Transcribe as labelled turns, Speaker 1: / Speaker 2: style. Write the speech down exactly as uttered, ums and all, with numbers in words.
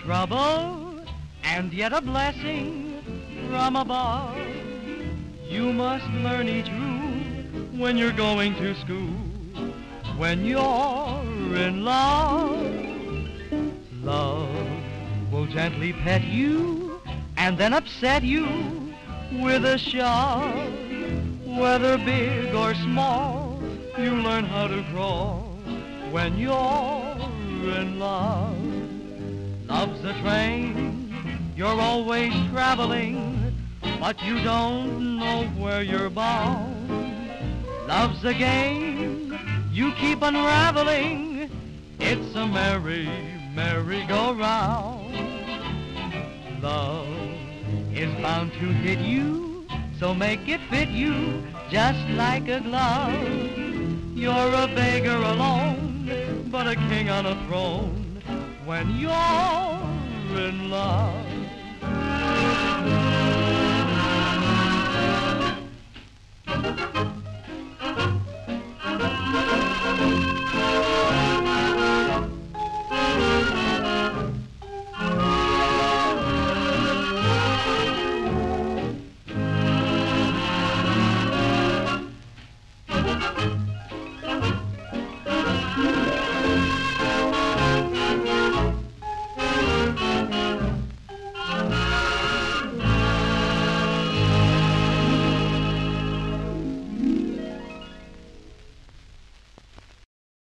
Speaker 1: trouble and yet a blessing from above. You must learn each rule when you're going to school. When you're in love, love will gently pet you and then upset you with a shove. Whether big or small, you learn how to crawl when you're in love. Love's a train, you're always traveling, but you don't know where you're bound. Love's a game, you keep unraveling, it's a merry, merry-go-round. Love is bound to hit you, so make it fit you just like a glove. You're a beggar alone, but a king on a throne when you're in love.